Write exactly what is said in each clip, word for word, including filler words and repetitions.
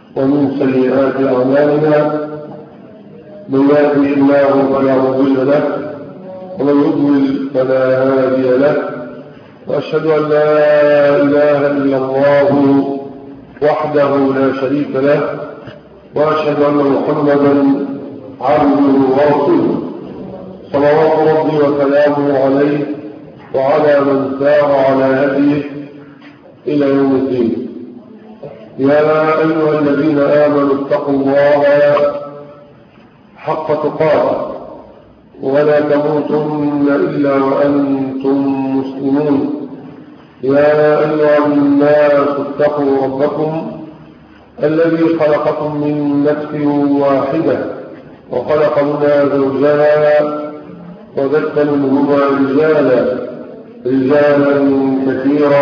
ومن سيئات أعمالنا من يهده الله فلا مضل له ومن يضلل فلا هادي له وأشهد أن لا إله إلا الله وحده لا شريك له وأشهد أن محمدا عبده ورسوله صلوات ربي وسلامه عليه وعلى من سار على هديه إلى يوم الدين. يا أيها الذين آمنوا اتقوا الله حق تقاته ولا تموتن إلا وأنتم مسلمون. يا أيها الناس اتقوا ربكم الذي خلقكم من نفس واحدة وخلق منها زوجها وبث منهما رجالا رجالا كثيرا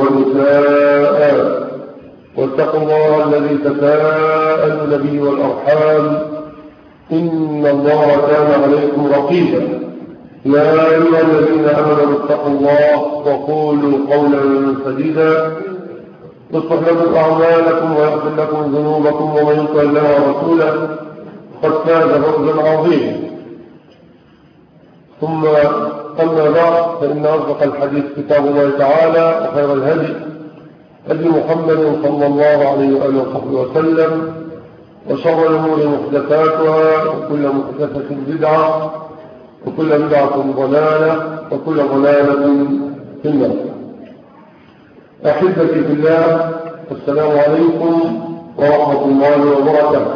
ونساء واتقوا الله الذي تساءلون به والأرحام إن الله كان عليكم رقيبا. يا أيها الذين آمنوا اتقوا الله وقولوا قولا سديدا يصلح لكم أعمالكم ويغفر لكم ذنوبكم ومن يطع الله ورسوله قد فاز فوزا عظيما. ثم أما بعد فإن أصدق الحديث كتاب الله تعالى وخير الهدي هدي محمد صلى الله عليه وآله وصحبه وسلم وشر الأمور محدثاتها وكل محدثة بدعة وكل بدعة ضلالة وكل ضلالة في النار. أحبتي في الله السلام عليكم ورحمة الله وبركاته.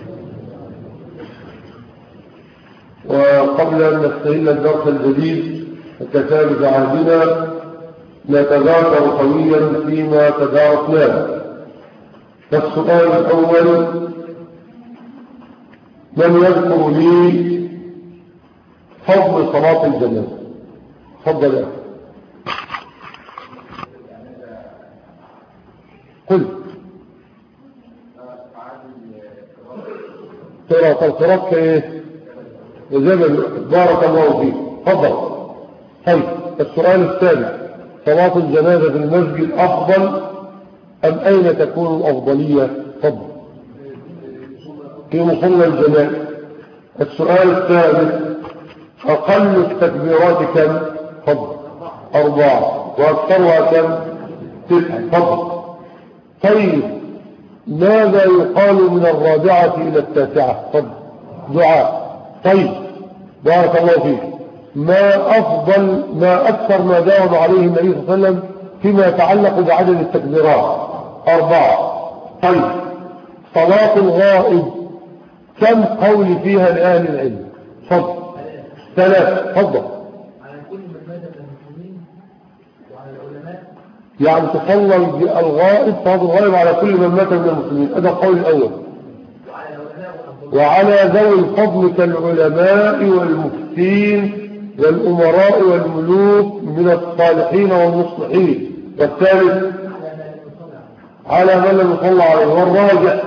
وقبل أن نستهل الدرس الجديد كتاب عهدنا نتذاكر قويا فيما تدارسناه. فالسؤال الأول: من يذكر لي فضل صلاة الجنازة؟ تفضل يا قل. ترى القراءة كايه؟ وزمن بارك الله فيك. تفضل. طيب السؤال الثاني: صلاة الجنازة في المسجد أفضل أم أين تكون الأفضلية؟ تفضل. في مصلى الجنازة. السؤال الثالث: أقل التكبيرات كم؟ تفضل. أربعة. وأكثرها كم؟ تسعة. تفضل. طيب ماذا يقال من الرابعة إلى التاسعة؟ تفضل. دعاء. طيب بارك الله فيك. ما أفضل ما أكثر ما داوم عليه النبي صلى الله عليه وسلم فيما يتعلق بعدد التكبيرات؟ أربعة. طيب صلاة الغائب كم قول فيها لأهل العلم؟ تفضل. ثلاث. تفضل. على كل من مات من المسلمين وعلى العلماء، يعني تصلى الغائب صلاة الغائب على كل من مات من المسلمين. هذا القول الأول. وعلى ذوي الفضل كالعلماء والمفتين والأمراء والملوك من الصالحين والمصلحين. والثالث: على من لم يصلى عليه. والراجع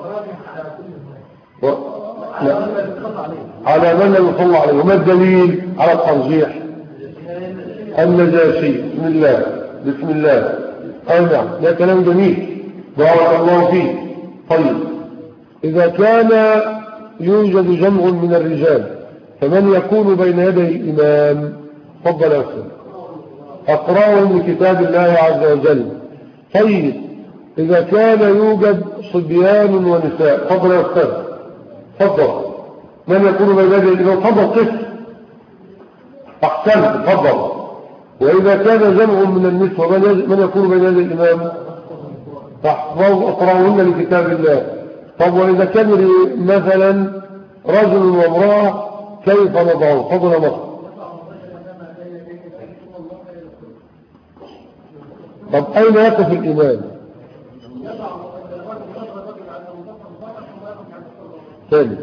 و... لا. على من لم يصلى عليه. وما الدليل على الترجيح؟ النجاشي. بسم الله بسم الله. أي نعم، ده كلام جميل بارك الله فيه. طيب إذا كان يوجد جمع من الرجال فمن يكون بين يدي الإمام؟ تفضل يا أستاذ. أقرأهم لكتاب الله عز وجل. طيب إذا كان يوجد صبيان ونساء؟ تفضل يا أستاذ. تفضل. من يكون بين يدي الإمام؟ تفضل. قف. أحسنت. تفضل. وإذا كان جمع من النسوة من يكون بين يدي الإمام؟ تحفظ أقرأهن لكتاب الله. طب وإذا كان مثلا رجل وامرأة كيف نضعه؟ تفضل يا مصر. طب أين يقف الإمام؟ ثاني.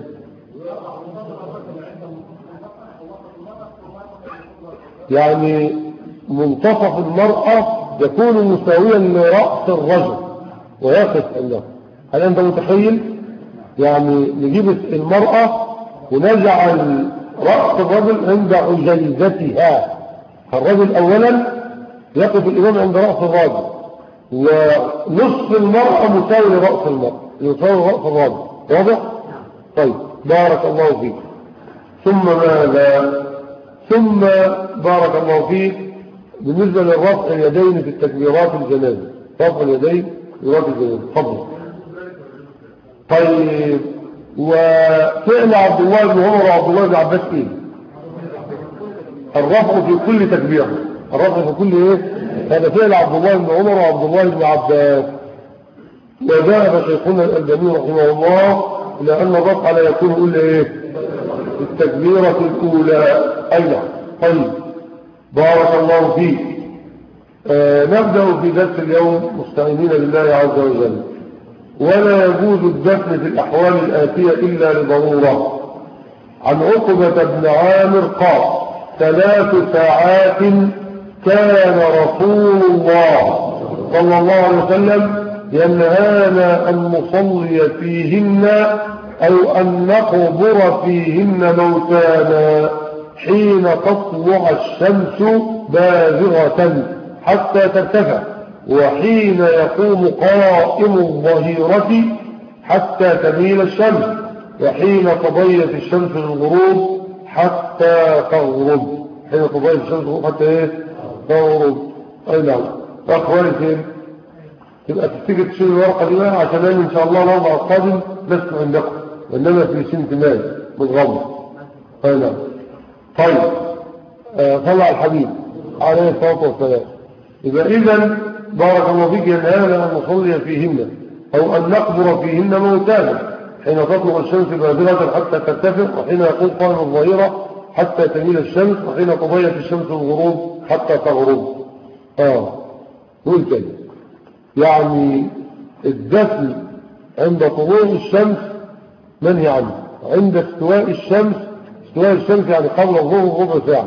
يعني منتصف المرأة يكون مساويا لرأس الرجل ويقف الله. هل أنت متخيل؟ يعني نجيب المرأة ونجعل رأس الرجل عند عجيزتها. الرجل أولا يقف الإمام عند رأس الرجل ونصف المرأة مساوي لرأس المرأة. يصور رأس الرابع. واضح؟ طيب بارك الله فيك. ثم ماذا؟ ثم بارك الله فيك بالنسبة للرفع اليدين في التكبيرات الجنازة، رفع اليدين في تكبيرات الجنازة. تفضل. طيب وفعل عبد الله بن عمر وعبد الله بن عباس ايه؟ الرفع في كل تكبير، الرفع في كل ايه؟ هذا فعل عبد الله بن عمر وعبد الله بن عباس. وذهب شيخنا الألباني رحمه الله إلى أن الرفع لا يكون إلا ايه؟ في التكبيرة الأولى. أيضا طيب بارك الله فيك. آه نبدأ في درس اليوم مستعينين بالله عز وجل. ولا يجوز الدفن في الأحوال الآتية إلا لضرورة. عن عقبة بن عامر قال ثلاث ساعات كان رسول الله صلى الله عليه وسلم ينهانا أن نصلي فيهن أو أن نقبر فيهن موتانا حين تطلع الشمس بازغة حتى ترتفع، وحين يقوم قائم الظهيرة حتى تميل الشمس، وحين تضيت الشمس للغروب حتى تغرب. حين تضيت الشمس للغروب حتى ايه؟ تغرب. اي نعم. اخواني فين؟ تبقى تفتكر تشيل الورقة دي بقى عشان ان شاء الله الوضع القادم لست عندكم، وانما في سنتماج بالغمر. اي نعم. طيب آه طلع الحبيب عليه الصلاة والسلام. إذا إذن بارك الله فيك ينهانا أن نصلي فيهن أو أن نقبر فيهن موتانا حين تطلع الشمس بازغة حتى ترتفع، وحين يقوم قائم الظهيرة حتى تميل الشمس، وحين تضيت الشمس الغروب حتى تغرب. آه قول كده يعني الدفن عند طلوع الشمس منهي عنه، عند استواء الشمس، استواء الشمس يعني قبل الظهر ربع ساعة،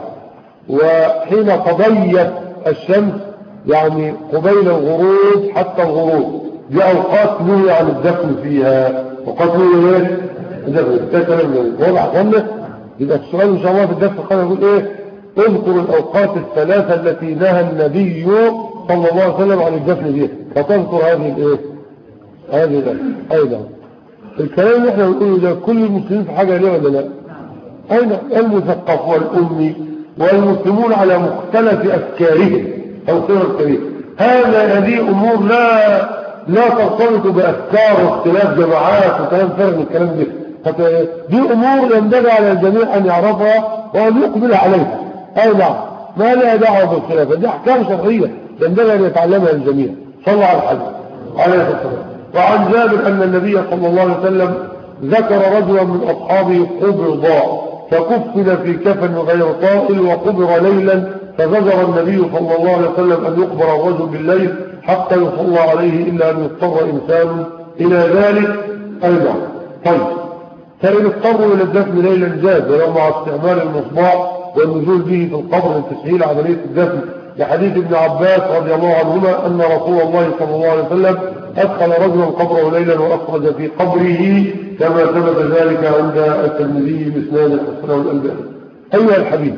وحين تضيت الشمس يعني قبيل الغروب حتى الغروب، دي أوقات نهي عن الدفن فيها. وقت نهي ايه؟ الدفن. ده كلام واضح قلنا. يبقى السؤال إن شاء الله في الدفن قال يقول ايه؟ اذكر الأوقات الثلاثة التي نهى النبي صلى الله عليه وسلم عن الدفن فيها، فتذكر هذه الايه؟ هذه الأوقات. أيضا الكلام اللي احنا بنقوله ده كل المسلمين في حاجة ليه ولا لا؟ أين المثقف والأمي والمسلمون على مختلف أفكارهم أو خير الكريم. هذا هذه أمور لا لا ترتبط بأفكار واختلاف جماعات وكلام فارغ من الكلام ده. دي أمور ينبغي على الجميع أن يعرفها وأن يقبل عليها. أي نعم، ما لها دعوة بالخلاف، دي أحكام شرعية ينبغي أن يتعلمها الجميع. صلى على الحديث عليه الصلاة والسلام. وعن جابر أن النبي صلى الله عليه وسلم ذكر رجلا من أصحابه قبض فكفن في كفن غير طائل وقبر ليلا، فزجر النبي صلى الله عليه وسلم أن يقبر الرجل بالليل حتى يصلى عليه إلا أن يضطر إنسان إلى ذلك. أيضا طيب فإن اضطروا إلى الدفن ليلا جاز، ولو مع استعمال المصباح والنزول به في القبر لتسهيل عملية الدفن، لحديث ابن عباس رضي الله عنهما أن رسول الله صلى الله عليه وسلم أدخل رجلا قبره ليلا وأخرج في قبره، كما ثبت ذلك عند الترمذي بإسناد الحسن والألباني. أيها الحبيب،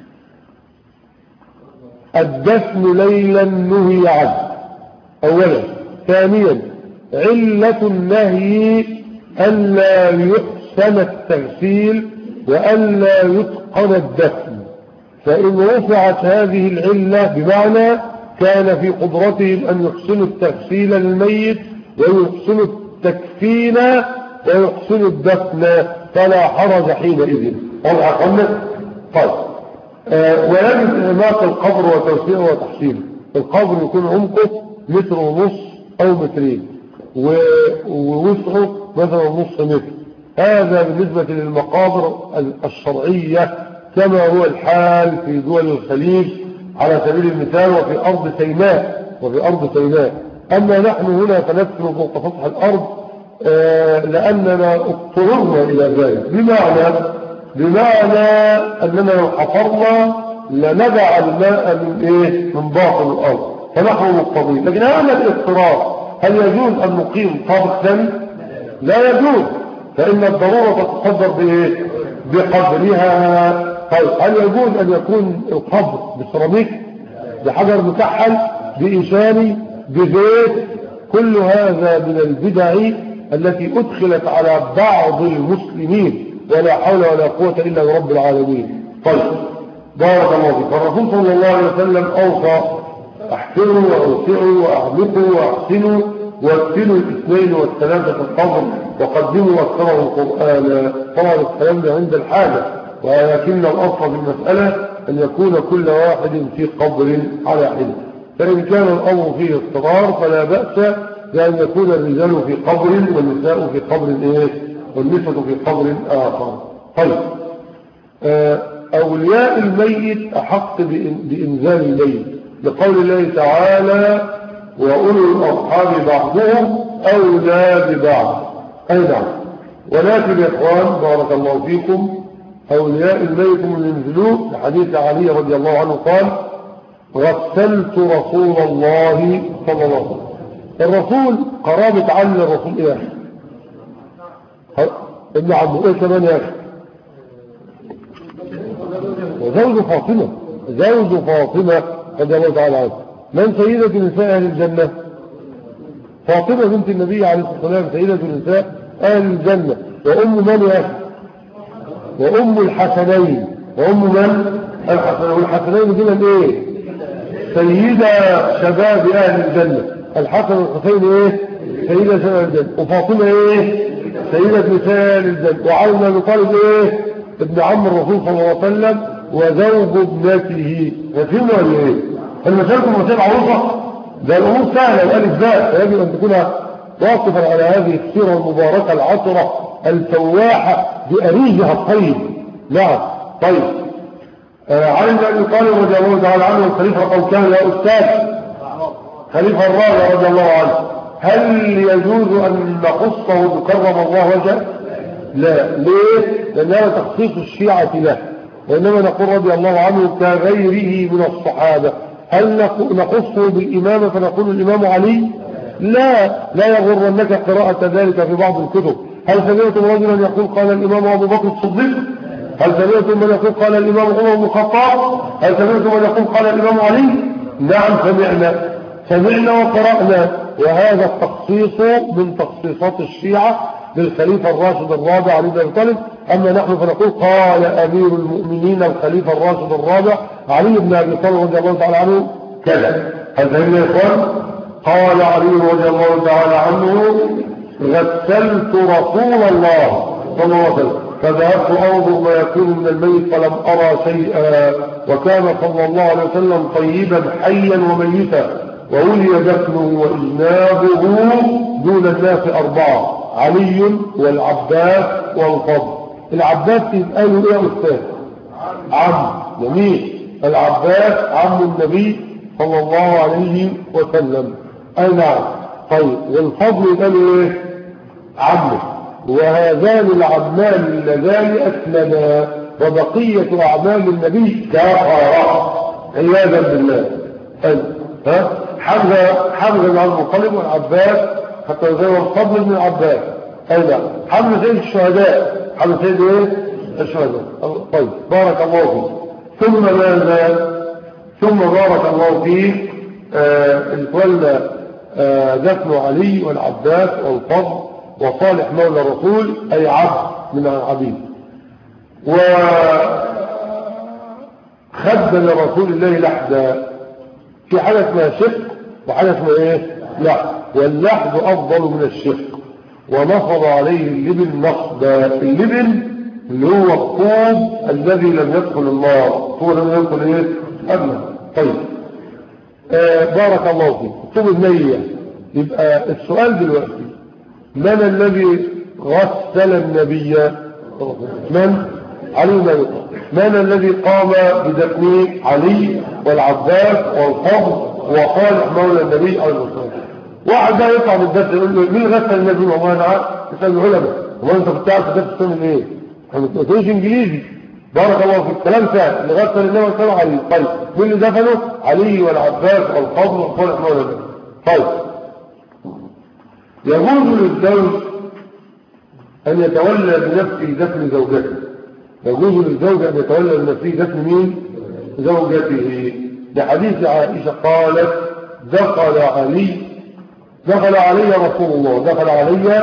الدفن ليلا نهي عنه أولا. ثانيا علة النهي ألا يحسن التغسيل وألا يتقن الدفن، فإن رفعت هذه العلة بمعنى كان في قدرتهم أن يحسنوا التغسيل للميت ويحسنوا التكفين ويحسنوا الدفن فلا حرج حينئذ. واضح قلنا؟ طيب آه ويجب إعماق القبر وتوسيعه وتحسينه. القبر يكون عمقه متر ونص أو مترين ووسعه مثلا نص متر. هذا بالنسبة للمقابر الشرعية كما هو الحال في دول الخليج على سبيل المثال وفي أرض سيناء وفي أرض سيناء. أما نحن هنا فندفن فوق سطح الأرض آه لأننا اضطررنا إلى ذلك، بمعنى بمعنى أننا لو حفرنا لنبع الماء من إيه؟ من باطن الأرض، فنحن مضطرين. لكن هذا الاضطرار هل يجوز أن نقيم قبر ثاني؟ لا يجوز، فإن الضرورة تتصدر بإيه؟ بقدرها. طيب هل يجوز أن يكون القبر بسيراميك، بحجر مكحل، بإشاري، بزيت؟ كل هذا من البدع التي أدخلت على بعض المسلمين، ولا حول ولا قوة إلا برب العالمين. طيب بارك الله فيك. فالرسول صلى الله عليه وسلم أوصى: احسنوا وأوسعوا وأعمقوا وأحسنوا واكفلوا الاثنين والثلاثة القبر وقدموا أكثره القرآن. طبعا الكلام ده عند الحاجة، ولكن الأصل في المسألة أن يكون كل واحد في قبر على حدة. فإن كان الأمر فيه اضطرار فلا بأس بأن يكون الرجال في قبر والنساء في قبر إيه؟ والنساء في قبر آخر. طيب أولياء الميت أحق بإنزال الميت لقول الله تعالى: وأولو الأرحام بعضهم أولى ببعض. أي نعم. ولكن يا إخوان بارك الله فيكم، أولياء الميت من ينزلوه لحديث علي رضي الله عنه قال: غسلت رسول الله صلى الله عليه وسلم. الرسول قرابة علي الرسول إيه؟ ابن عمه إيه كمان يا أخي؟ وزوج فاطمة، زوج فاطمة رضي الله تعالى عنها. من سيدة نساء أهل الجنة؟ فاطمة بنت النبي عليه الصلاة والسلام سيدة نساء أهل الجنة. وأم من يا أخي؟ وأم الحسنين. وأم من؟ الحسنين. والحسنين دول إيه؟ سيدة شباب أهل الجنة. الحسن والحسين إيه؟ سيدة شباب أهل الجنة. وفاطمة إيه؟ سيدة نساء أهل الجنة. وعلي بن أبي طالب إيه؟ ابن عم الرسول صلى الله عليه وسلم وزوج ابنته. وفهموا ولا إيه؟ المسائل مسائل عروسة؟ ده الأمور سهلة وألف باء، فيجب أن تكون واقفا على هذه السيرة المباركة العطرة الفواحة بأريجها الطيب. نعم. طيب آه علي بن أبي طالب رضي الله تعالى عنه الخليفة أو كان يا أستاذ خليفة الرابع رضي الله عنه، هل يجوز أن نخصه بكرم الله وجهه؟ لا. ليه؟ لأنها تخصيص الشيعة له، وإنما نقول رضي الله عنه كغيره من الصحابة. هل نخصه بالإمامة فنقول الإمام علي؟ لا. لا يغرنك قراءة ذلك في بعض الكتب. هل سمعتم رجلا يقول قال الإمام أبو بكر الصديق؟ هل سمعتم من يقول قال الإمام عمر بن الخطاب؟ هل سمعتم من يقول قال الإمام علي؟ نعم سمعنا سمعنا وقرأنا. وهذا التخصيص من تخصيصات الشيعة للخليفة الراشد الرابع علي بن أبي طالب. أما نحن فنقول قال أمير المؤمنين الخليفة الراشد الرابع علي بن أبي طالب رضي الله تعالى عنه كذا. هل فهمنا يا إخوان؟ قال علي رضي الله تعالى عنه: غسلت رسول الله صلى الله عليه وسلم فذهبت أنظر ما يكون من الميت فلم أرى شيئا، وكان صلى الله عليه وسلم طيبا حيا وميتا، وولي دفنه وإجنابه دون الناس أربعة: علي والعباس والفضل. العباس يتقالوا إيه يا أستاذ؟ عم. جميل. العباس عم النبي صلى الله عليه وسلم. أي نعم. طيب والفضل يتقالوا إيه؟ عمه. وهذان العمان اللذان أسلما، وبقية أعمال النبي كفارة عياذا بالله. ها حمزة حمزة بن عبد المطلب والعباس حتى يزور الفضل بن العباس. أين حمزة سيد الشهداء. حمزة سيد إيه؟ الشهداء. طيب بارك الله فيك. ثم ماذا؟ ثم بارك الله فيك الولى آه دفن علي والعباس والفضل وصالح مولى الرسول أي عبد من العبيد. وخد لرسول الله لحدا. في حاجة اسمها شق وحاجة اسمها ايه؟ لحد. واللحد أفضل من الشق. ونصب عليه اللبن نصبا. اللبن اللي هو الطوب الذي لم يدخل النار. هو لم يدخل ايه؟ أبدا. طيب آه بارك الله فيك. الطوب النية. يبقى السؤال دلوقتي: من الذي غسل النبي؟ من؟ علي بن أبي طالب. من الذي قام بدفن علي والعباس والفضل وصالح مولى النبي عليه الصلاة والسلام؟ واحد ده يطلع من الدرس يقول له: مين غسل النبي؟ والله انا عارف. يسال العلماء: هو انت كنت عارف الدرس بتعمل ايه؟ ما بتقولش انجليزي. بارك الله فيك. كلام سهل. اللي غسل النبي كان علي. طيب مين اللي دفنه؟ علي والعباس والفضل وصالح مولى النبي. طيب يجوز للزوج أن يتولى بنفسه دفن زوجته. يجوز للزوج أن يتولى بنفسه دفن مين؟ زوجته. لحديث عائشة قالت: دخل علي دخل علي رسول الله دخل علي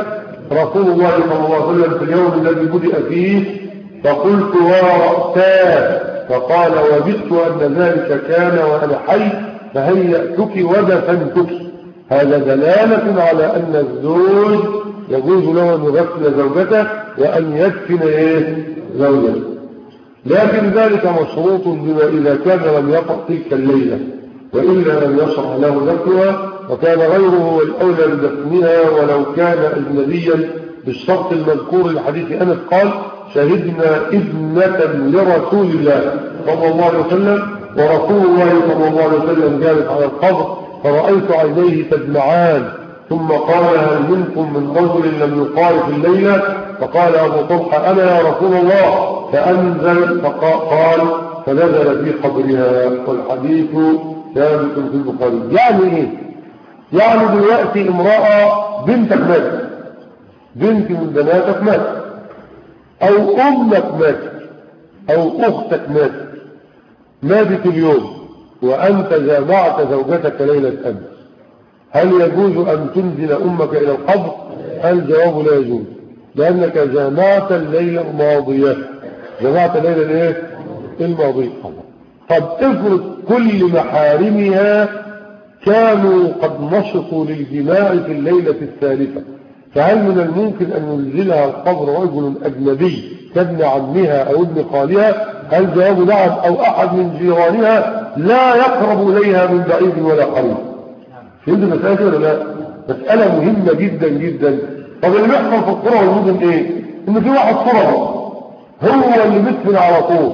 رسول الله صلى الله عليه وسلم في اليوم الذي بدأ فيه فقلت ورأساه فقال وجدت أن ذلك كان وأنا حي فهيأتك ودفنتك. هذا دلالة على أن الزوج يجوز له أن يغسل زوجته وأن يدفن إيه زوجته، لكن ذلك مشروط بما إذا كان لم يقع تلك الليلة وإلا لم يشرع له دفنها، وكان غيره هو الأولى بدفنها ولو كان أجنبيا بالشرط المذكور لحديث أنس قال شهدنا ابنة لرسول الله صلى الله عليه وسلم ورسول الله صلى الله عليه وسلم جالس على القبر فرأيت عينيه تدمعان ثم قال هل منكم من رجل لم يقارف الليلة؟ فقال أبو طلحة أنا يا رسول الله، فأنزل فقال فنزل في قبرها. والحديث ثابت في البخاري. يعني إيه؟ يعني دلوقتي امرأة بنتك ماتت، بنت من بناتك ماتت، أو أمك ماتت، أو أختك ماتت، ماتت اليوم وأنت جامعت زوجتك ليلة أمس، هل يجوز أن تنزل أمك إلى القبر؟ الجواب لا يجوز، لأنك جامعت الليلة الماضية، جامعت الليلة الايه الماضية. طب افرض كل محارمها كانوا قد نشطوا للجماع في الليلة الثالثة، فهل من الممكن أن ينزلها القبر رجل أجنبي كابن عمها أو ابن خالها؟ الجواب نعم، أو أحد من جيرانها لا يقرب إليها من بعيد ولا قريب. فهمت المسألة ولا لا؟ مسألة مهمة جدا جدا. طب اللي بيحصل في القرى والمدن ايه؟ ان في واحد طربة هو اللي بيدفن على طول.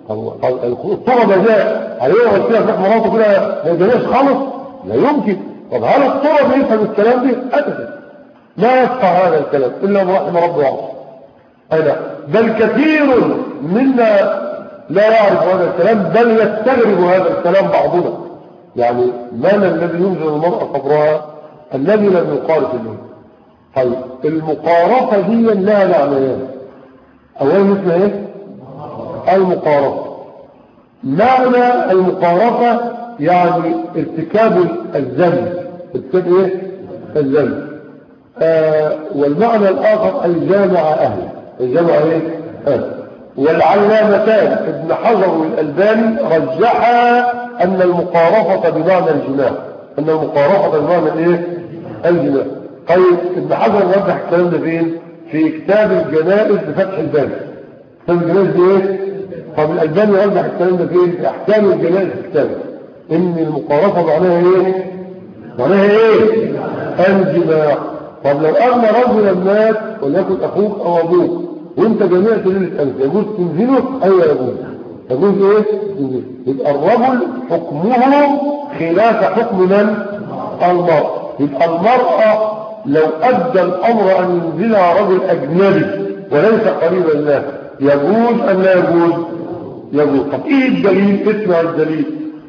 الطربة جاء عليه وكده في مراته كده ما يجيش خالص، لا يمكن. طب هل الطربة يفهم الكلام ده؟ ابدا لا يفقه هذا الكلام الا برحمة رب العالمين. انا بل كثير منا لا يعرف هذا الكلام، بل يستغرب هذا الكلام بعضنا. يعني من الذي ينزل المرأة قبرها؟ الذي لم يقارف الليل. طيب المقارفة دي لها معنيان. اولا اسمها ايه؟ المقارفة. معنى المقارفة يعني ارتكاب الذنب، ارتكاب ايه؟ الذنب. آه والمعنى الاخر الجامع اهله، الجامع ايه؟ اهله. والعلامتان ابن حجر والألباني رجحا أن المقارفة بمعنى الجماع، أن المقارفة بمعنى الايه؟ الجماع. طيب ابن حجر رجح الكلام ده فين؟ في كتاب الجنائز بفتح الباري. كتاب الجنائز دي ايه؟ طب الألباني رجح الكلام ده فين؟ في أحكام الجنائز في كتابه إن المقارفة معناها ايه؟ معناها ايه؟ الجماع. طب لو أن رجلا مات وليكن أخوك أو أبوك وانت جميعت ليلة أمس، يجوز تنزله؟ أيوة يجوز. يجوز ايه؟ تنزله. يبقى الرجل حكمه خلاف حكم من؟ المرأة. يبقى المرأة لو أدى الأمر أن ينزلها رجل أجنبي وليس قريبا له يجوز أم لا يجوز؟ يجوز. طب ايه الدليل؟ اسمع الدليل.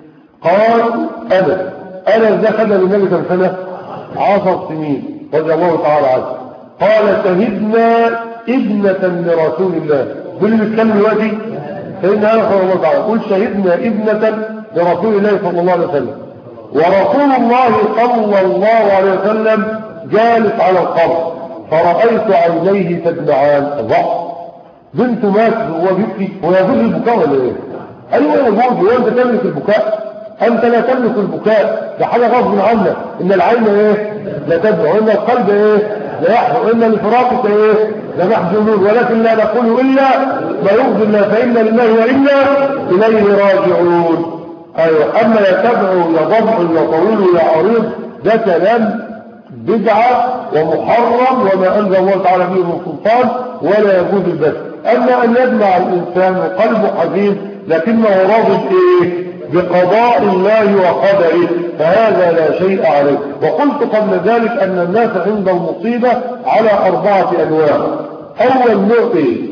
قال أنا أنا ازاي خدها للنبي كم سنة؟ عشر سنين رضي الله تعالى عنه. قال شهدنا ابنة لرسول الله. كل اللي بيتكلم دلوقتي سيدنا أنس رضي الله تعالى قل شهدنا ابنة لرسول الله صلى الله عليه وسلم، ورسول الله صلى الله عليه وسلم جالس على القبر فرأيت عينيه تدمعان. الله، بنت مات وهو بيبكي، هو يجوز البكاء ولا ايه؟ ايوه يجوز. هو انت تملك البكاء؟ انت لا تملك البكاء، ده حاجه غصب عنك. ان العين ايه؟ لا تدمع، وان القلب ايه؟ لا يحزن، وان الفراق ايه؟ لا محزونون، ولكن لا نقول الا ما يرضي الله، فإن لله وإنا اليه راجعون. ايوه. اما لا تدعو يا ضبع يا طويل يا عريض، ده كلام بدعه ومحرم وما انزل الله تعالى به من سلطان، ولا يجوز البث. اما ان يدمع الانسان وقلبه حزين لكنه راضي ايه؟ بقضاء الله وقدره، فهذا لا شيء عليه. وقلت قبل ذلك أن الناس عند المصيبة على أربعة أنواع. أول نوع إيه؟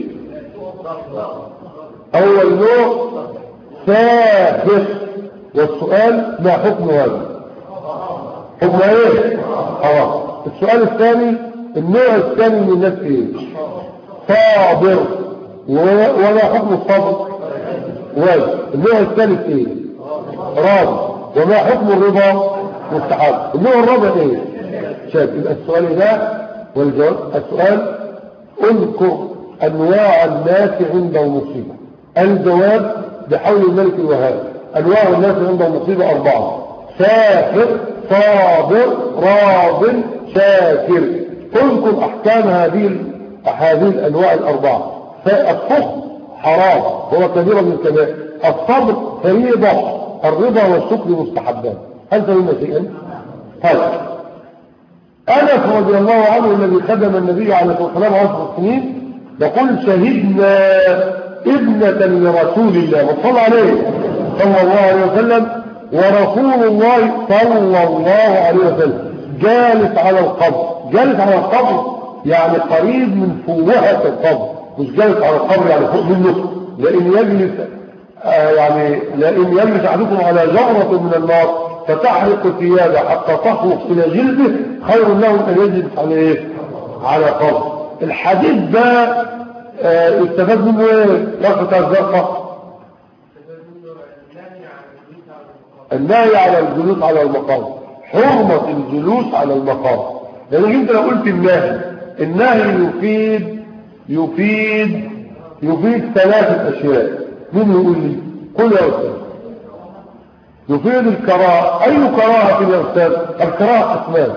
أول نوع سافر. والسؤال ما حكم هذا؟ حكم إيه؟ حرام. السؤال الثاني، النوع الثاني من الناس إيه؟ صابر. وما حكم الصبر؟ واجب. النوع الثالث ايه؟ راضي. وما حكم الرضا؟ مستحب. النوع الرابع ايه؟ شايف. يبقى السؤال ده والجواب السؤال اذكر أنواع الناس عند المصيبة. الجواب بحول الملك الوهاب أنواع الناس عند المصيبة أربعة: سافر، صابر، راض، شاكر. اذكر أحكام هذه هذه الأنواع الأربعة. فالسخط حرام هو كبيرة من الكبائر، الصبر فريضة، الرضا والشكر مستحبان. هل فهمنا شيئا؟ طيب أنس رضي الله عنه الذي خدم النبي عليه الصلاة والسلام عشر سنين يقول شهدنا ابنة لرسول الله وصلى عليه صلى الله عليه وسلم ورسول الله صلى الله عليه وسلم جالس على القبر. جالس على القبر يعني قريب من فوهة القبر، مش جالس على القبر يعني فوق منه، لأن يجلس آه يعني لأن يجلس أحدكم على جمرة من النار فتحرق ثيابه حتى تخلق إلى جلده خير له أن يجلس على إيه؟ على قبر. الحديث ده آه استفاد منه ايه؟ رفع الزرقاء النهي على الجلوس على المقام، حرمة الجلوس على المقام. لأنك انت لو قلت النهي النهي يفيد يفيد يفيد ثلاثة أشياء. مين يقول لي؟ قل يا أستاذ. يفيد الكراهة. أي كراهة يا أستاذ؟ الكراهة قسمان: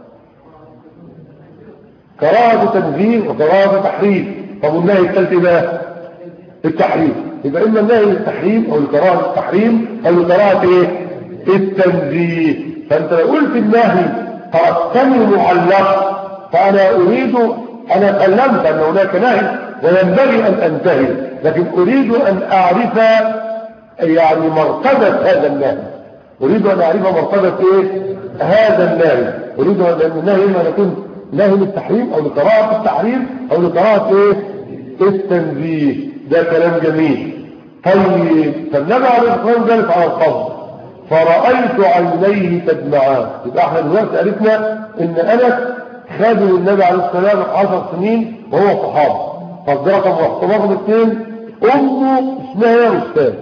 كراهة تنزيه وكراهة تحريم. طب والنهي الثالث ده التحريم. يبقى إما النهي للتحريم أو الكراهة التحريم أو الكراهة إيه؟ التنزيه. فأنت لو قلت النهي فأستمر معلق فأنا أريد أنا تكلمت أن هناك نهي وينبغي أن أنتهي، لكن أريد أن أعرف يعني مرتبة هذا النهي. أريد أن أعرف مرتبة إيه؟ هذا النهي. أريد أن النهي إما يكون نهي للتحريم أو لكراهة التحريم أو لكراهة إيه؟ التنزيه. ده كلام جميل. طيب فالنبي عليه الصلاة والسلام جالس على القبر فرأيت عينيه تدمعان. يبقى احنا دلوقتي عرفنا ان أنس خادم النبي عليه الصلاة والسلام عشر سنين وهو صحابي. طب ده رقم واحد. رقم اثنين أمه اسمها يا أستاذ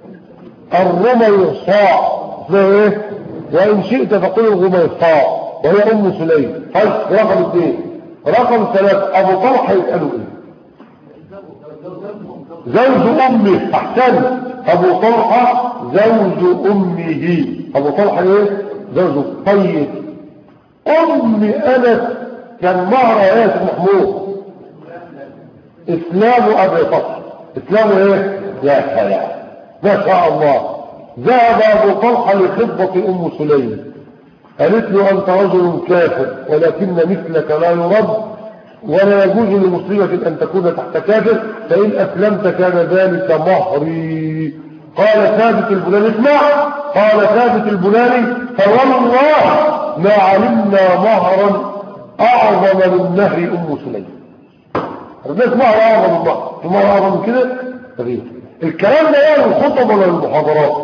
الرميصاء. اسمها ايه؟ وإن شئت فقل الرميصاء وهي أم سليم. طيب رقم اثنين. رقم ثلاث أبو طلحة يسأله ايه؟ زوج أمه. أحسن. أبو طلحة زوج أمه. أبو طلحة ايه؟ زوج. طيب أم أنس كان مهر يا سيد محمود إسلام أبي طلحة. إسلام ايه؟ يا سلام ما شاء الله. ذهب أبو طلحة لخطبة أم سليم قالت له أنت رجل كافر ولكن مثلك لا يرد ولا يجوز لمسلمة أن تكون تحت كافر، فإن أسلمت كان ذلك مهري. قال ثابت البناني اسمع. قال ثابت البناني فوالله ما علمنا مهرا أعظم من نهر أم سليم. الناس مهر أعظم من مهر. في مهر أعظم من كده؟ طبيعي. الكلام ده يعني الخطب ولا المحاضرات؟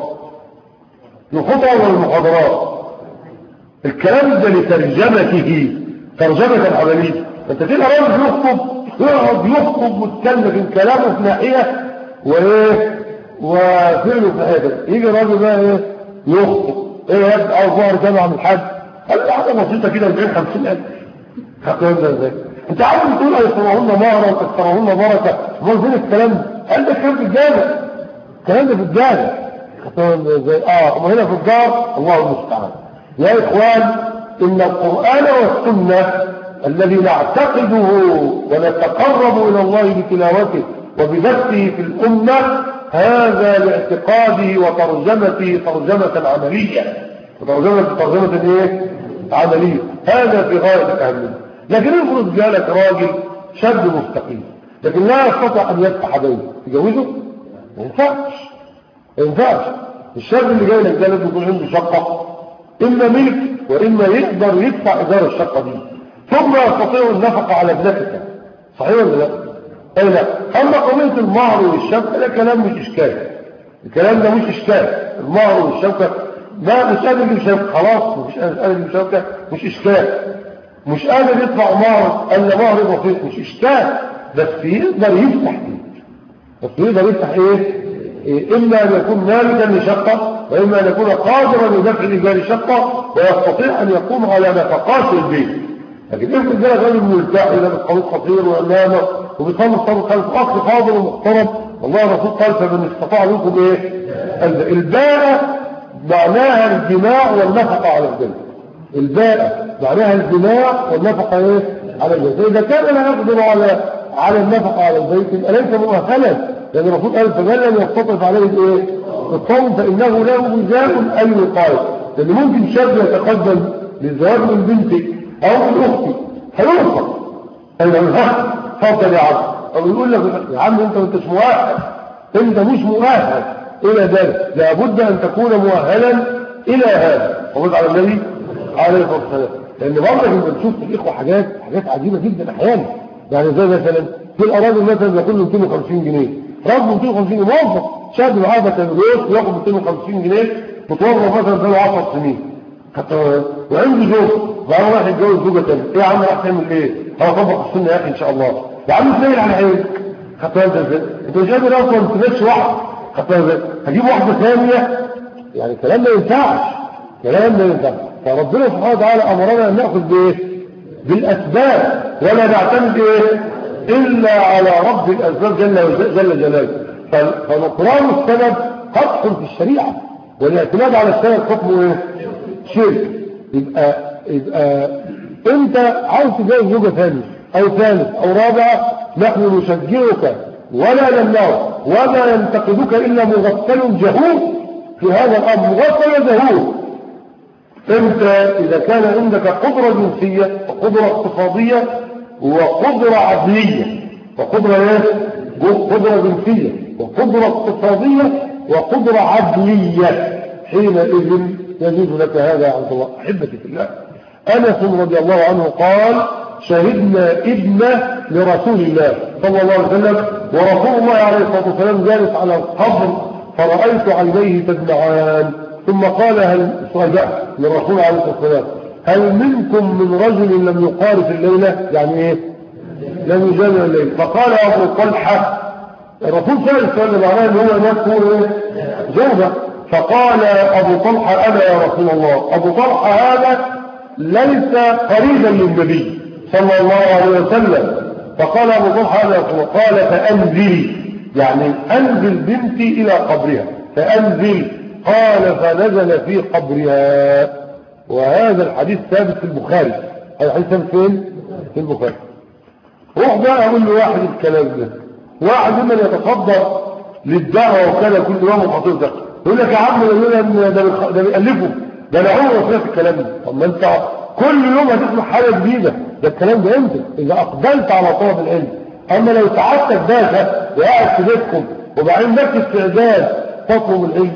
الخطب ولا المحاضرات؟ الكلام ده لترجمته ترجمة عملية. انت تلقى راجل يخطب يقعد يخطب ويتكلم من كلامه في ناحية وايه وفعله في ناحية. يجي راجل بقى ايه يخطب ايه يبقى او ظهر جامعة من الحج قال حاجة بسيطة كده أربعين خمسين ألف. هتقول ده ازاي؟ انت عارف تقول ايسرهن مهرا واكثرهن بركة. امال فين الكلام ده؟ قال ده كلام في الجامع. الكلام ده في الجامع. هتقول ده ازاي؟ اه اما هنا في الدار الله المستعان. يا إخوان إن القرآن والسنة الذي نعتقده ونتقرب إلى الله بتلاوته وبثه في الأمة هذا لاعتقاده وترجمته ترجمة عملية. وترجمة ترجمة ايه؟ عملية. هذا في غاية الأهمية. لكن افرض جالك راجل شاب مستقيم لكن لا يستطيع أن يفتح بيته تجوزه؟ ما ينفعش. ما ينفعش. الشاب اللي جاي لك ده لازم يكون عنده شقة إما ملك وإما يقدر يدفع إدارة الشقة دي ثم يستطيع النفقة على ابنتك. صحيح ولا لا؟ أي لا. أما قضية المهر والشبكة ده كلام مش إشكال. الكلام ده مش إشكال. المهر والشبكة ما مش قادر يجيب شبكة خلاص مش قادر يجيب شبكة مش إشكال. مش قادر يدفع مهر إلا مهر بسيط مش إشكال. بس يقدر يفتح إيه؟ بس يقدر يفتح إيه؟ إيه؟ إما أن يكون مالكا لشقة وإما أن يكون قادرا لدفع رجال شقة ويستطيع أن يقوم على نفقات البيت. لكن افرض ده راجل ملتحي لابس قميص قصير وامامه وبيصلي الصلاه خلف اخ فاضل ومحترم، والله الرسول قال فمن استطاع منكم ايه؟ الباءة معناها الجماع والنفقه على البيت. الباءة معناها الجماع والنفقه ايه؟ على البيت. فاذا كان لا يقدر على على النفقه على البيت يبقى ليس مؤهلا، لان الرسول قال فمن لم يستطع عليه ايه؟ الصوم فانه له وزاء ان يقال. لان ممكن شاب يتقدم للزواج من بنتي او من اختي هيوصل ايوه ها اتفضل يا عم، او يقول لك يا عم انت انت مش مؤهل، انت مش مؤهل الى ذلك، لابد ان تكون مؤهلا الى هذا. وقلت على النبي عليه الصلاه والسلام، لان برضه انت بتشوف في الاخوه حاجات حاجات عجيبه جدا احيانا، يعني زي مثلا في الاراضي مثلا بياخد له مئتين وخمسين جنيه، راجل مئتين وخمسين جنيه موظف شاب معاه بكالوريوس وياخد مئتين وخمسين جنيه متوظف مثلا بقاله عشر سنين وعنده زوج وهو رايح يتجوز زوجه ثانيه، ايه يا عم راح تعمل ايه؟ هو طبق السنه يا اخي ان شاء الله يا عم تسير على عينك. خدتها انت ازاي؟ انت مش قادر اصلا تمشي واحده، خدتها ازاي؟ هجيب واحده ثانيه، يعني كلام ما ينفعش، كلام ما ينفعش. فربنا سبحانه وتعالى امرنا ان ناخذ بايه؟ بالاسباب ولا نعتمد ايه؟ الا على رب الاسباب جل جل جلاله. فنقران السبب قدح في الشريعه، والاعتماد على السبب حكمه ايه؟ شرك. يبقى يبقى انت عاوز تجوز زوجه ثانيه او ثالث او رابع، نحن نشجعك ولا نمنعك وما ينتقدك الا مغفل جهول في هذا الامر، مغفل جهول. انت اذا كان عندك قدره جنسيه وقدره اقتصاديه وقدره عدليه وقدره ايه؟ قدره جنسيه وقدره اقتصاديه وقدره عدليه، حينئذ يجوز لك هذا عند الله. احبتي في الله، انس رضي الله عنه قال شهدنا ابن لرسول الله صلى الله عليه وسلم ورسول الله عليه الصلاه والسلام جالس على القبر فرأيت عينيه تدمعان، ثم قال هل سؤال للرسول عليه الصلاه والسلام هل منكم من رجل لم يقارف الليله؟ يعني ايه؟ لم يجامع الليل. فقال ابو طلحه، الرسول سأل السؤال معناه ان هو نفسه ايه؟ جوزه. فقال ابو طلحه انا يا رسول الله. ابو طلحه هذا ليس قريبا للنبي صلى الله عليه وسلم. فقال ابو طلحه انا يا رسول الله. قال فانزلي، يعني انزل بنتي الى قبرها، فانزل. قال فنزل في قبرها. وهذا الحديث ثابت في البخاري. هذا الحديث ثابت فين؟ في البخاري. روح بقى اقول له واحد الكلام ده، واحد ممن يتصدر للدعوه وكذا كل يوم وخطير ده يقول لك يا عم ده بيألفه، ده انا عمري ما سمعت الكلام ده. طب ما انت كل يوم هتسمع حاجه جديده، ده الكلام ده امتى؟ اذا اقبلت على طلب العلم. اما لو سعادتك باشا وقاعد في بيتكم وبعدين لك استعداد تطلب العلم،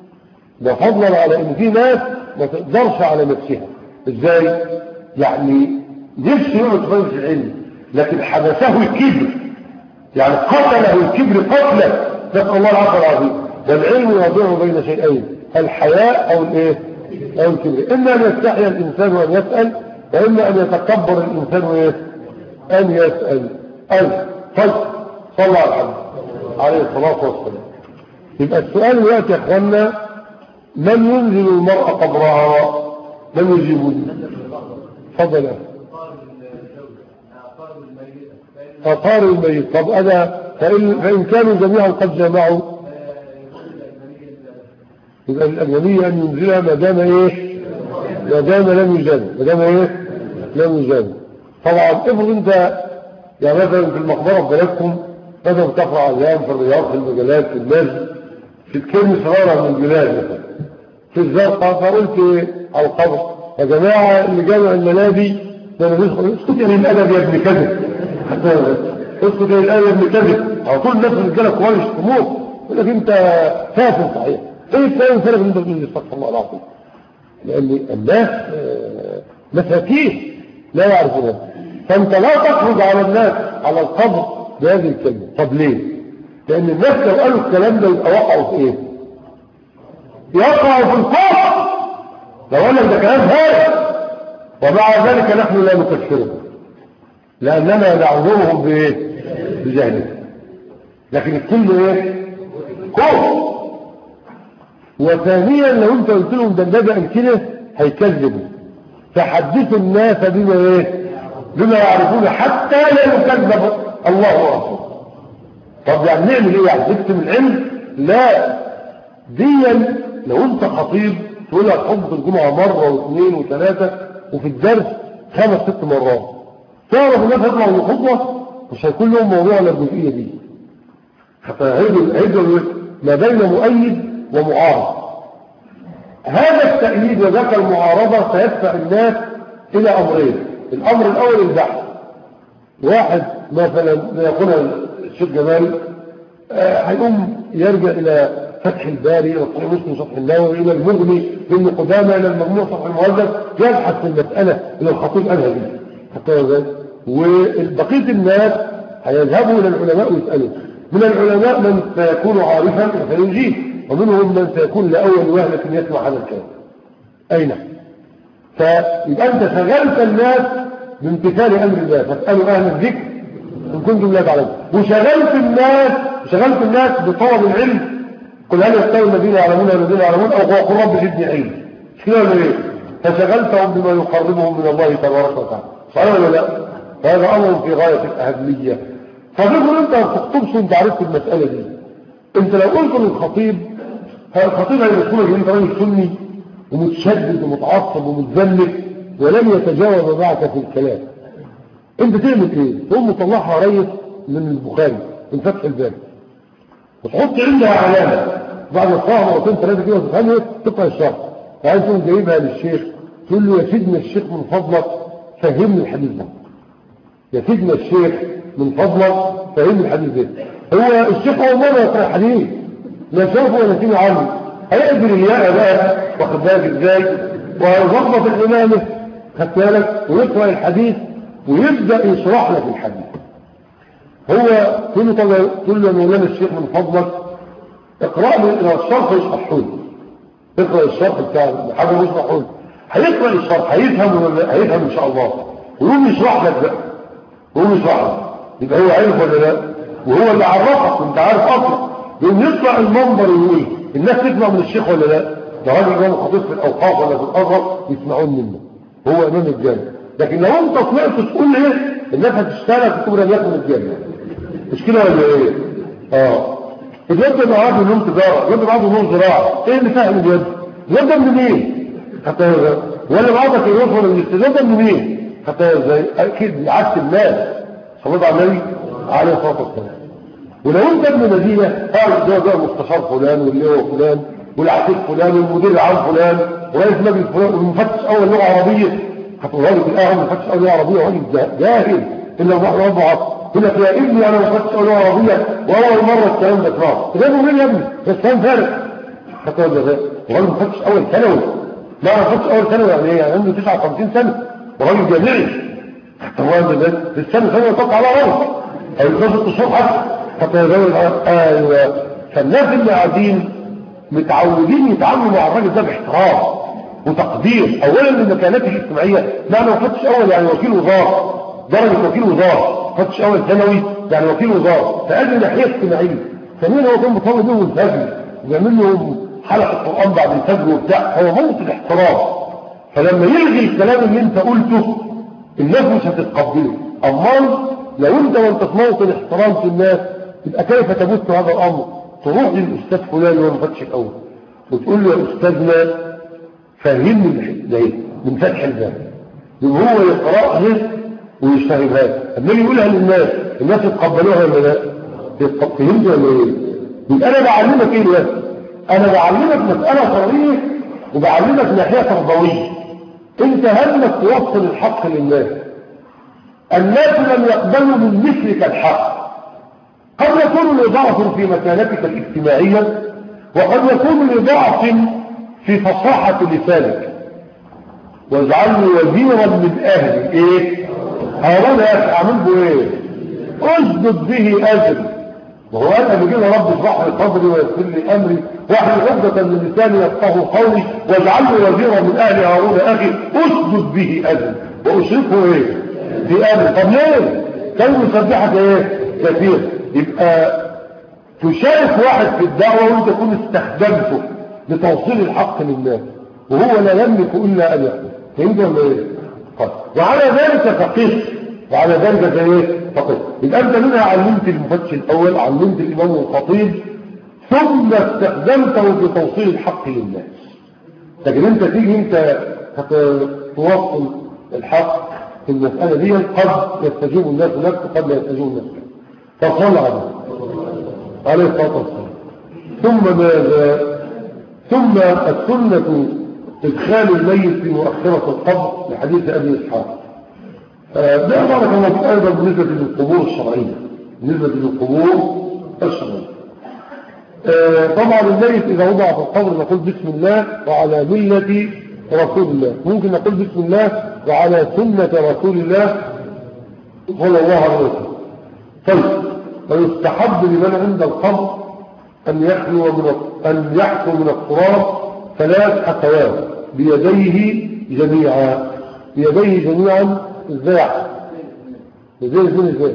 ده فضلا على ان في ناس ما تقدرش على نفسها. ازاي؟ يعني نفسه يقعد في العلم لكن حبسه الكبر، يعني قتله الكبر قتله، نسأل الله العفو العظيم. والعلم يضيع بين شيئين، الحياء او الايه؟ او الكبر. اما ان يستحي الانسان وان يسأل، واما ان يتكبر الانسان وايه؟ ان يسأل. اي طيب صلى على الحمد عليه الصلاه والسلام. يبقى السؤال دلوقتي يا اخوانا، من ينزل المرأة قبرها؟ من يجيبني؟ تفضل يا أطار الميت. طب أنا فإن, فإن كانوا جميعا قد جمعوا يبقى الأجنبية أن ينزلها ما دام إيه؟ ما دام لم يجامع، ما دام إيه؟ لم يجامع. طبعا افرض أنت يعني مثلا في المقبرة في بلدكم مثلا بتقرأ أيام في الرياض في المجالات في المسجد في الكلمة صغيرة من البلاد مثلا في الزرقاء، فقلت على القبر يا جماعة اللي جامع المنادي ده أنا بيدخل اسكت يعني الأدب يا ابن كذب، حتى اسكت يعني الأدب يا ابن كذب. على طول الناس الرجالة كويس تموت يقول لك أنت فاسد صحيح. إيه الكلام فرق من ده؟ استغفر الله العظيم. لأن الناس مساكين لا يعرفون، فأنت لا تخرج على الناس على القبر بهذه الكلمة. طب ليه؟ لأن الناس لو قالوا الكلام ده يبقى وقعوا في إيه؟ يقعوا في الكفر. لو قال لك ده كلام هذا، ومع ذلك نحن لا نكفرهم لأننا نعذرهم بإيه؟ بجهلهم. لكن الكل إيه؟ كفر. وثانيا لو أنت قلت لهم ده النبي قال كده هيكذبوا. فحدثوا الناس بما إيه؟ بما يعرفون حتى لا يكذب الله ورسوله. طب يعني نعمل ايه؟ يعني نكتم العلم؟ لا، ديا لو انت خطيب تقول لك خطبة الجمعة مرة واثنين وثلاثة وفي الدرس خمس ست مرات، تعرف الناس هيطلعوا من الخطبة مش هيكون لهم موضوع على الجزئية دي. فهيدوا ما بين مؤيد ومعارض. هذا التأييد وذاك المعارضة سيدفع الناس إلى أمرين. الأمر الأول البحث. واحد مثلا يقول الشيخ جمال هيقوم يرجع إلى فتح الباري إلى صحيح مسلم شرح النووي إلى المغني من قدامى إلى المجموع شرح المهذب، يبحث في المسألة إلى الخطيب أنهى به حتى ذلك. وبقية الناس هيذهبوا إلى العلماء ويسألوا. من العلماء من سيكون عارفا فينجيه، ومنهم من سيكون لأول وهلة يسمع هذا الكلام. أين؟ فيبقى أنت شغلت الناس بامتثال أمر الله، فاسألوا أهل الذكر إن كنتم لا تعلمون. وشغلت الناس وشغلت الناس بطلب العلم. قل هل يستوي الذين يعلمون والذين يعلمون أو قل رب زدني علم. مش كده ولا إيه؟ فشغلتهم بما يقربهم من الله تبارك وتعالى. صحيح ولا لا؟ هذا أمر في غاية الأهمية. فبيقول أنت ما تخطبش وأنت عرفت المسألة دي. أنت لو قلت للخطيب، الخطيب هيقول لك أنت راجل سني ومتشدد ومتعصب ومتذلك ولم يتجاوز معك في الكلام، أنت تعمل إيه؟ تقوم مطلعها ريس من البخاري من فتح الباب وتحط عندها علامة بعد الصلاة مرتين ثلاثة كده وتفهمها تقرأ الشرح، وعايز تقوم جايبها للشيخ تقول له يا سيدنا الشيخ من فضلك فهمني الحديث ده. يا سيدنا الشيخ من فضلك فهمني الحديث ده. هو الشيخ أول مرة يقرأ حديث لا شافه ولا سمع عنه، هيقدر الياء بقى واخد بالك ازاي وهيظبط الإمامة خدت بالك ويقرأ الحديث ويبدأ يشرح لك الحديث. هو كل طبعا كل مولانا الشيخ من فضلك اقرأ لي الشرح يشرحه لي، اقرأ الشرح بتاع حاجة يشرحه لي، هيقرأ الشرح هيفهم ولا هيفهم إن شاء الله ويقوم يشرح لك بقى ويقوم يشرح لك. يبقى هو عارف ولا لا؟ وهو اللي عرفك وانت عارف أصلا. يقوم يطلع المنبر ويقول الناس تسمع من الشيخ ولا لا؟ ده راجل جاي خطيب في الأوقاف ولا في الأزهر يسمعون منه، هو إمام الجامع. لكن لو انت طلعت تقول ايه الناس هتشتغل تقول لم يكن الجامع، مش كده ولا ايه؟ اه اليد اللي عارف انهم تجاره، اليد بعض انهم زراعه، ايه اللي فاهم اليد؟ اليد ده منين؟ حتى ولا بعضك يوصل اليد ده منين؟ حتى ازاي؟ اكيد عكس الناس صلى الله عليه عليه الصلاه والسلام. ولو انت ابن مدينه قال ده ده مستشار فلان واللواء فلان والعقيد فلان والمدير العام فلان ورئيس مجلس فلان والمفتش اول لغه عربيه، هتقول راجل في القهوه مفتش اول لغه عربيه راجل جاهل الا واحد ربه عصر يقول لك يا ابني انا مفتش اول لغه عربيه واول مره الكلام ده اسمعه تجيبه منين يا ابني؟ بس كان فارق حتى ولا ده وراجل مفتش اول ثانوي. لا انا مفتش اول ثانوي يعني ايه؟ يعني عنده تسعة وخمسين سنه وراجل جامعي حتى هو ده في السنه ثانيه يطلع على راسه او يخش الصبح حتى يزود. ايوه فالناس اللي قاعدين متعودين يتعاملوا مع الراجل ده باحترام وتقدير اولا لمكانته الاجتماعيه. لا انا مفتش اول يعني وكيل وزاره درجه وكيل وزاره، مفتش اول ثانوي يعني وكيل وزاره، فقال ناحيه اجتماعيه. ثانيا هو كان بيصلي بيهم الفجر ويعمل لهم حلقه القران بعد الفجر وبتاع، هو موت الاحترام. فلما يلغي الكلام اللي انت قلته الناس مش هتتقبله. امال لو انت وانت في موطن احترام في الناس يبقى كيف تبث هذا الامر؟ تروح للاستاذ فلان وهو مفتش الاول وتقول له يا استاذنا فهمني ده من فتح الباب، يبقى هو يقراها ويشتغلها اما يقولها للناس الناس يتقبلوها ولا لا؟ فهمت ولا ايه؟ يبقى انا بعلمك ايه بس؟ انا بعلمك مساله شرعيه وبعلمك ناحيه تربويه. انت همك توصل الحق للناس. الناس لم يقبلوا من مثلك الحق. قد يكون لضعف في مكانتك الاجتماعيه وقد يكون لضعف في فصاحة لسانك. واجعلني وزيرا من اهلي ايه؟ هارون يا اخي اعمل به ايه؟ اسجد به اجل. وهو انا بيقول رب اشرح لي صدري ويسر لي امري واحلل عقدة من لساني يفقهوا قولي واجعلني وزيرا من اهلي هارون اخي اسجد به اجل واشركه ايه؟ في امري. طب ليه؟ كان يسبحك ايه؟ كثير. يبقى تشارك واحد في الدعوه وانت تكون استخدمته لتوصيل الحق للناس وهو لا يملك الا ان يحكم. فهمت ولا ايه؟ وعلى ذلك فقس وعلى ذلك ايه فقط. يبقى انت منها علمت المفتش الاول، علمت الامام والخطيب، ثم استخدمته في توصيل الحق للناس. لكن انت تيجي انت توصل الحق في المسألة دي، قد يستجيب الناس لك وقد لا يستجيب الناس لك. فصل عليه عليه الصلاة والسلام. ثم ماذا؟ ثم السنة إدخال الميت في مؤخرة القبر لحديث أبي إسحاق. ده بارك الله فيك أيضا بالنسبة للقبور الشرعية، بالنسبة للقبور الشرعية. طبعا الميت إذا وضع في القبر نقول بسم الله وعلى ملة رسول الله، ممكن نقول بسم الله وعلى سنة رسول الله صلى الله عليه وسلم. طيب، ويستحب لمن عند القبر أن يحلو من أن يحلو من التراب ثلاث حثوات بيديه جميعا، بيديه جميعا ازاي؟ ازاي ازاي ازاي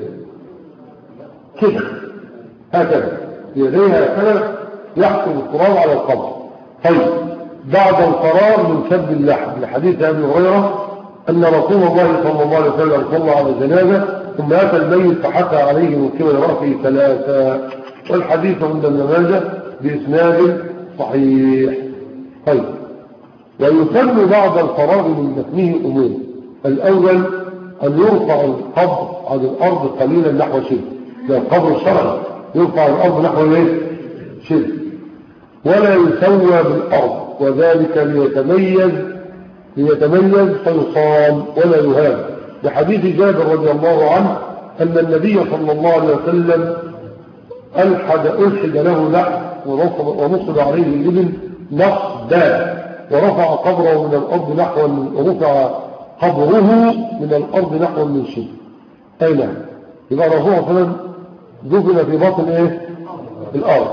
كده هكذا بيديه هكذا يحلو التراب على القبر. طيب، بعد القرار من سب اللحم لحديث أبي هريرة أن رسول الله صلى الله عليه وسلم صلى على جنازة ثم أتى الميت فحثى عليه من قبل رأسه ثلاثة، والحديث عند ابن ماجه بإسناد صحيح. طيب، ويسن بعد الفراغ من دفنه أمور. الأول أن يرفع القبر عن الأرض قليلا نحو شبر، ده القبر الشرعي يرفع الأرض نحو ايه؟ شبر، ولا يسوى بالأرض، وذلك ليتميز ليتميز فيصام ولا يهان، بحديث جابر رضي الله عنه أن النبي صلى الله عليه وسلم ألحد ألحد له لحم ونصب عليه الإبل نصبا، ورفع قبره من الأرض نحو ورفع قبره من الأرض نحو من شبر. أي نعم، يبقى الرسول صلى الله عليه وسلم دفن في باطن ايه؟ الأرض.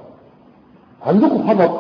عندكم خبر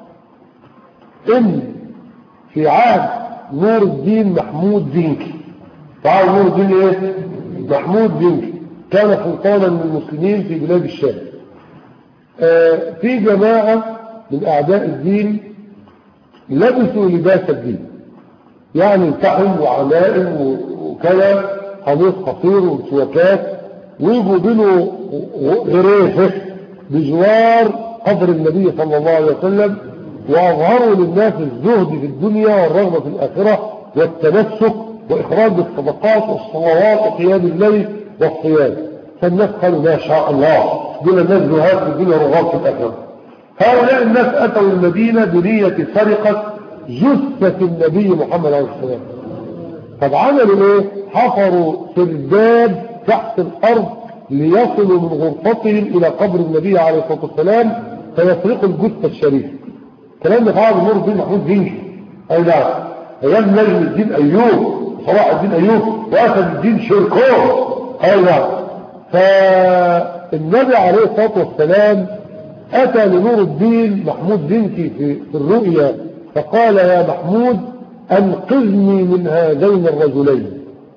إن في عهد نور الدين محمود زنكي، في عهد نور الدين ايه؟ محمود زنكي كان سلطانا من المسلمين في بلاد الشام. آه في جماعة من أعداء الدين لبسوا لباس الدين، يعني التحم وعمائم وكذا، قميص قصير وسواكات، ويجوا بنوا غريفة بجوار قبر النبي صلى الله عليه وسلم، وأظهروا للناس الزهد في الدنيا والرغبة في الآخرة والتنسك وإخراج الصدقات والصلوات وقيام الليل والصيام. فالناس قالوا ما شاء الله، دول الناس زهاد في الدنيا ورغاب في الآخرة. هؤلاء الناس أتوا المدينة بنية سرقة جثة النبي محمد عليه السلام. طب عملوا ايه؟ حفروا سرداب تحت الأرض ليصلوا من غرفتهم إلى قبر النبي عليه الصلاة والسلام فيسرقوا الجثة الشريفة. كلام ده فعل نور الدين محمود زنكي. أي نعم، أيام نجم الدين أيوب، صلاح الدين أيوب، وأسد الدين شركور. أي نعم. فالنبي عليه الصلاة والسلام أتى لنور الدين محمود زنكي في, في الرؤيا فقال يا محمود أنقذني من هذين الرجلين.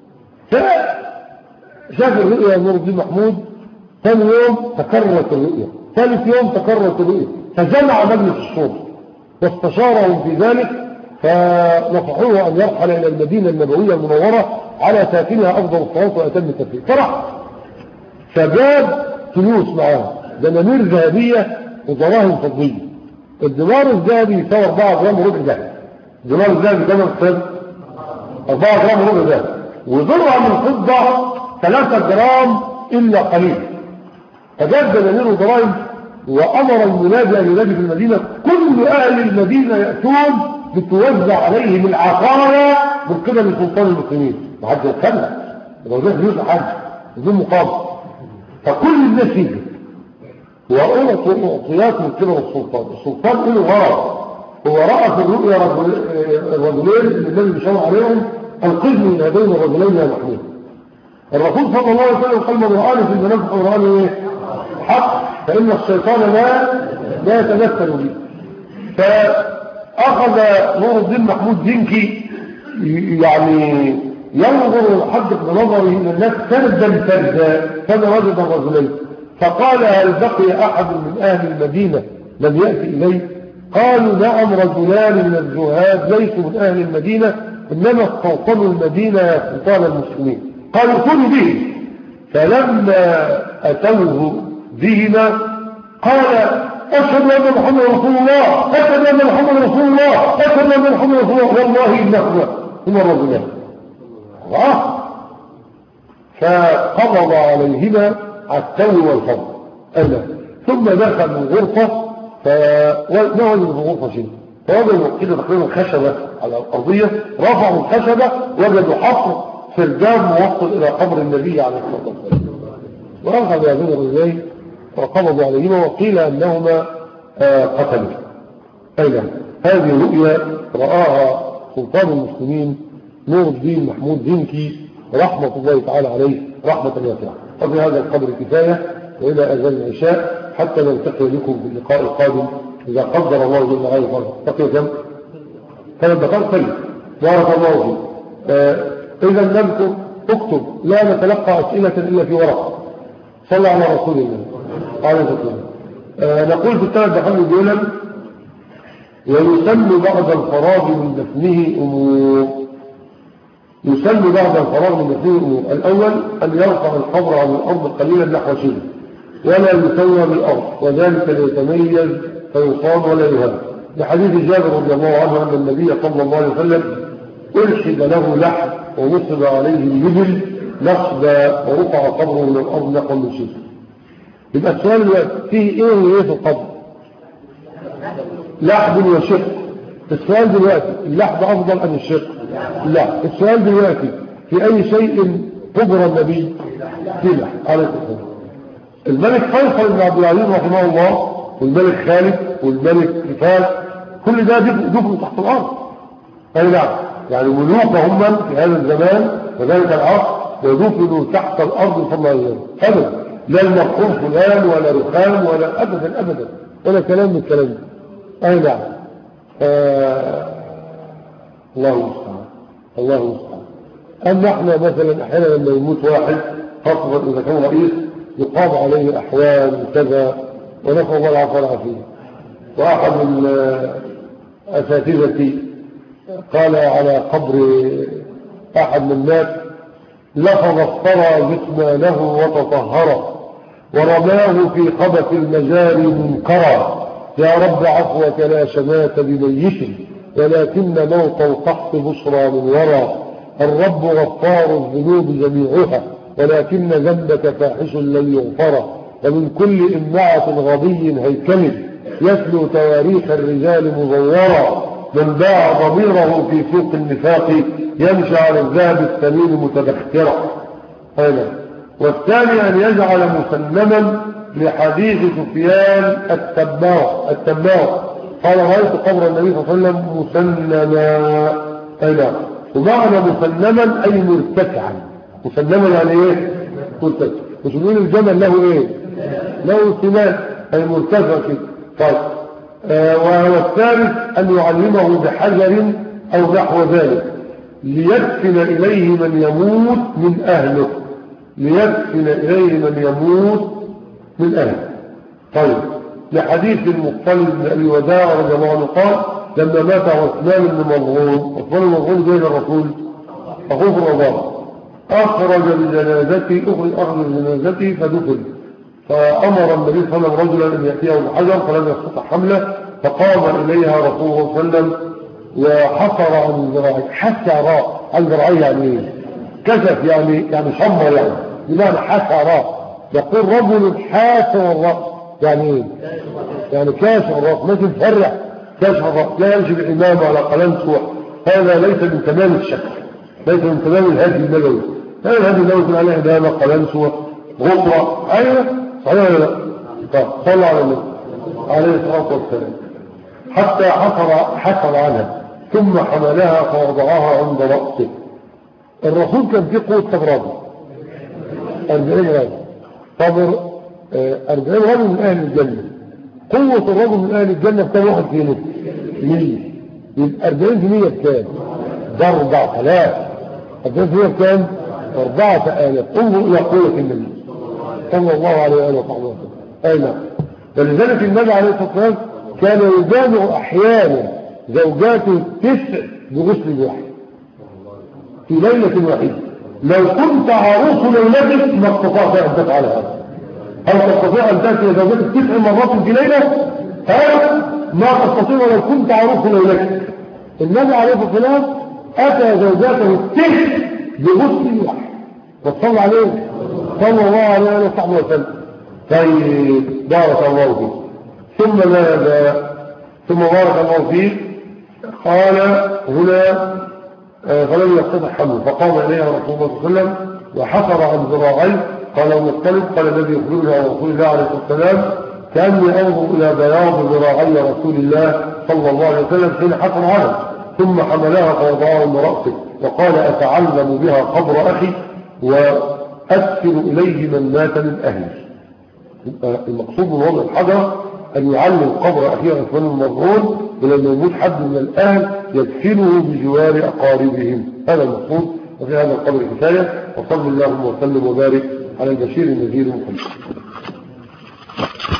فشاف الرؤيا نور الدين محمود، ثاني يوم تكررت الرؤيا، ثالث يوم تكررت الرؤيا، فجمع مجلس الشورى واستشارهم في ذلك، فنصحوه أن يرحل إلى المدينة النبوية المنورة على ساكنها أفضل الصلاة وأتم التفريق. فرح، فجاب فلوس معاه، دنانير ذهبية ودراهم فضية. الدينار الذهبي يساوي أربعة جرام وربع ذهب. الدينار الذهبي كام يا أربعة جرام وربع ذهب، وذرة من الفضة ثلاثة جرام إلا قليل. فجاب دنانير ودراهم، وأمر المنادي أن ينادي في المدينة كل أهل المدينة يأتون لتوزع عليهم العطايا من قبل سلطان المسلمين. ما حد يتكلم، لو ده فلوس حد بدون مقابل. فكل الناس يجي وأعطوا أعطيات من قبل السلطان. السلطان له غرض، هو رأى في الرؤيا الرجلين الذين بيشاور عليهم أنقذني من هذين الرجلين يا محمود. الرسول صلى الله عليه وسلم قال من رآني في المنام فقد رآني ايه؟ حق، فإن الشيطان لا لا يتمثل به. فأخذ نور الدين محمود زنكي يعني ينظر حدث بنظره إلى الناس فردا فردا، فما وجد الرجلين فقال هل بقي أحد من أهل المدينة لم يأتي إليه؟ قالوا نعم رجلان من الزهاد ليسوا من أهل المدينة إنما استوطنوا المدينة يا سلطان المسلمين. قالوا ائتوني به. فلما أتوه بهما قال أشهد أن محمد رسول الله، أشهد أن محمد رسول الله، أشهد أن محمد رسول الله، والله إنهما هما الرجلان. الله. فقبض عليهما التو والفضل ألا. ثم دخل من غرفة فما وجدوا في الغرفة شيء، فوجدوا كده تقريبا خشبة على الأرضية، رفعوا الخشبة وجدوا حفر سرداب موصل إلى قبر النبي عليه الصلاة والسلام. وأخذ هذين الرجلين وقبضوا عليهما وقيل أنهما قتلوا. أيضا هذه رؤيا رآها سلطان المسلمين نور الدين محمود زنكي رحمة الله تعالى عليه رحمة واسعة. وفي هذا القدر كفاية، وإلى أذان العشاء حتى نلتقي بكم في اللقاء القادم إذا قدر الله جل وعلا فرض. بقي كم؟ ثلاث دقائق. طيب بارك الله فيك. آه إذا نذكر اكتب، لا نتلقى أسئلة إلا في ورقة. صلى على رسول الله عليه الصلاة. آه نقول في الثلاث دقائق دول: ويسمى بعد الفراغ من دفنه أمور. يسمى بعد الفراغ من دفنه أمور: الأول أن يرفع القبر عن الأرض قليلا نحو شبر ولا يسوى بالأرض، وذلك ليتميز فيصاب ولا يهان، لحديث جابر رضي الله عنه أن النبي صلى الله عليه وسلم أرشد له لحم ونصب عليه الجبل نصبا ورفع قبره من الأرض نحو من شبر. يبقى السؤال دلوقتي فيه إيه وإيه في القبر؟ لحد وشق. السؤال دلوقتي اللحد أفضل أم الشق؟ لا. السؤال دلوقتي في أي شيء قبر النبي؟ في لحد عليه الصلاة. الملك فيصل بن عبد العزيز رحمه الله والملك خالد والملك كفال كل ده دفنوا تحت الأرض. أي نعم، يعني ملوك هم في هذا الزمان وذلك العصر ودفنوا تحت الأرض صلى الله عليه وسلم. أبدا، لا المرحوم فلان ولا رخام ولا أبدا أبدا ولا كلام من الكلام ده. أي نعم. آه الله المستعان الله المستعان. أما احنا مثلا أحيانا لما يموت واحد خاصة إذا كان رئيس يقام عليه أحوال كذا ونسأل الله العفو والعافية. وأحد من أساتذتي قال على قبر أحد من الناس: لفظ الثرى جسمانه وتطهره ورماه في خبث المجاري منكرا، يا رب عفوك لا شمات بميت ولكن موت القحط بشرى من ورى، الرب غفار الذنوب جميعها ولكن ذنبك فاحش لن يغفر، ومن كل إمعة غبي هيكل يتلو تواريخ الرجال مزورا، من باع ضميره في سوق النفاق يمشي على الذهب الثمين متبخترا. هذا. والثاني أن يجعل مسلما لحديث سفيان التبار التبار قال: رأيت قبر النبي صلى الله عليه وسلم مسلما. هذا. ومعنى مسلما أي مرتفعا. مسلما يعني ايه؟ مرتفع. مش نقول الجمل له ايه؟ له سمان أي مرتفع كده. طيب. آه وهو الثالث أن يعلمه بحجر أو نحو ذلك ليدفن إليه من يموت من أهله ليدفن إليه من يموت من أهله. طيب. لحديث المطلب بن أبي وداع رضي الله عنه قال: لما مات عثمان بن مظعون، عثمان بن مظعون بين الرسول أخوه في الرضاعة، أخرج بجنازته أخرج أخرج بجنازته فدفن، فأمر النبي صلى الله عليه وسلم رجلا أن يأتيه بحجر فلم يستطع حمله، فقام إليها رسول الله صلى الله عليه وسلم وحصر عن ذراعيه. حسر عن ذراعيه يعني ايه؟ كشف يعني يعني شمر يعني بمعنى حسر. يقول رجل حاسر الرأس يعني ايه؟ يعني كاشف الرأس، ما تتفرع كاشف الرأس، لا يمشي بإمامه على قلنسوة. هذا ليس من تمام الشكل، ليس من تمام الهدي النبوي. هذا الهدي النبوي عليه إمامة قلنسوة غطرة. أيوه صحيح ولا لا؟ طيب صلى على النبي عليه الصلاة والسلام حتى حصر حصر عنها ثم حملها فوضعها عند رأسه. الرسول كان فيه قوة تبرد أربعين رجل. طب أربعين رجل من أهل الجنة، قوة الرجل من أهل الجنة بكام واحد فيه؟ مية. يبقى أربعين في مية بكام؟ ده أربعة آلاف. أربعين في مية بكام؟ أربعة آلاف. انظر إلى قوة النبي صلى الله عليه وآله وسلم. أي نعم. ولذلك النبي عليه الصلاة والسلام كان يجامع أحيانا زوجاته تسع بغسل واحد في ليلة واحدة. لو كنت عروس ليلتك ما استطعت أن تفعل هذا. هل تستطيع أن تأتي زوجتك تسع مرات في ليلة؟ هذا ما تستطيع ولو كنت عروس ليلتك. النبي عليه الصلاة والسلام أتى زوجاته التسع بغسل واحد وصلى عليه صلى الله عليه وسلم. طيب بارك الله فيك. ثم ماذا؟ ثم بارك الله فيك قال هنا فلم يستطع حمله فقام إليها رسول الله صلى الله عليه وسلم وحفر عن ذراعيه. قال مختلف قال الذي يخبرنا عن رسول الله عليه الصلاة والسلام كأني أنظر إلى بياض ذراعي رسول الله صلى الله عليه وسلم حين حفر عنه ثم حملها فوضعها من رأسه وقال أتعلم بها قبر أخي وأدخل إليه من مات من أهله. المقصود من وضع الحجر أن يعلم قبر أخيه عثمان المرغون ولما يموت حد من الأهل يدفنه بجوار أقاربهم. هذا المقصود. وفي هذا القبر كفاية. وصلى الله وسلم وبارك على البشير النذير محمد.